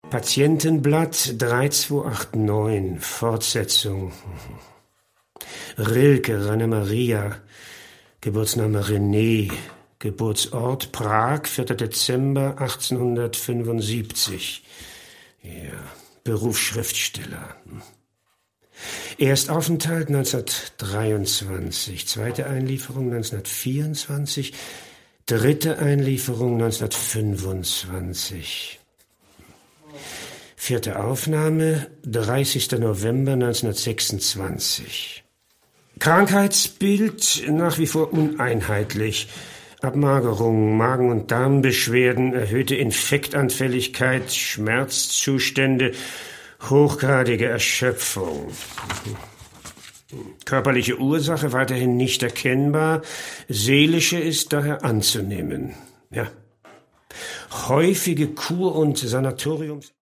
Patientenblatt 3289, Fortsetzung. Rilke, Rainer Maria, Geburtsname René, Geburtsort Prag, 4. Dezember 1875. Ja, Beruf Schriftsteller. Erstaufenthalt 1923, zweite Einlieferung 1924, dritte Einlieferung 1925. Vierte Aufnahme 30. November 1926. Krankheitsbild nach wie vor uneinheitlich. Abmagerung, Magen- und Darmbeschwerden, erhöhte Infektanfälligkeit, Schmerzzustände, hochgradige Erschöpfung. Körperliche Ursache weiterhin nicht erkennbar, seelische ist daher anzunehmen. Ja. Häufige Kur- und Sanatoriums